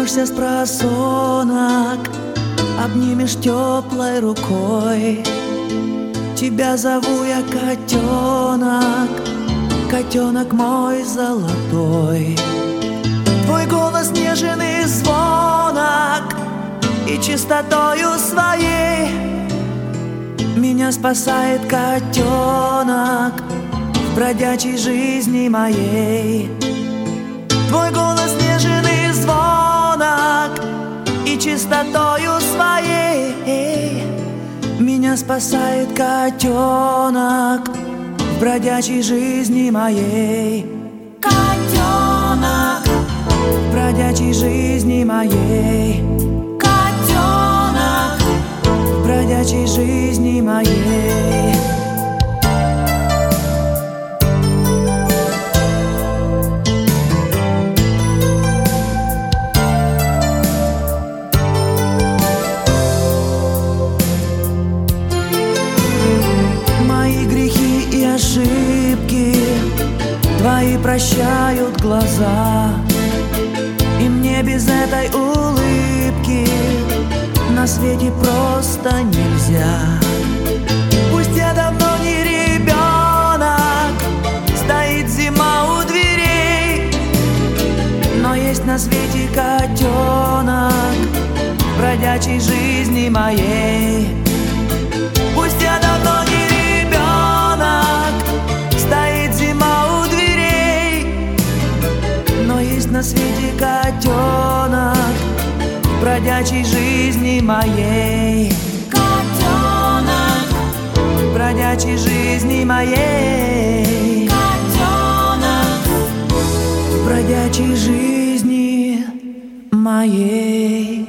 Проснешься с просонок, обнимешь теплой рукой. Тебя зову я котенок, котенок мой золотой. Твой голос нежен и звонок, и чистотою своей меня спасает котенок в бродячей жизни моей. Твой голос нежен и звонок, и чистотою своей меня спасает котенок в бродячей жизни моей. Котенок В бродячей жизни моей. Котенок В бродячей жизни моей. Мои грехи и ошибки твои прощают глаза, и мне без этой улыбки на свете просто нельзя. Пусть я давно не ребенок, стоит зима у дверей, но есть на свете котенок в бродячей жизни моей. Пусть я давно не ребенок, стоит зима у дверей, но есть на свете котенок в бродячей жизни моей. Котенок В бродячей жизни моей. Котенок В бродячей жизни моей.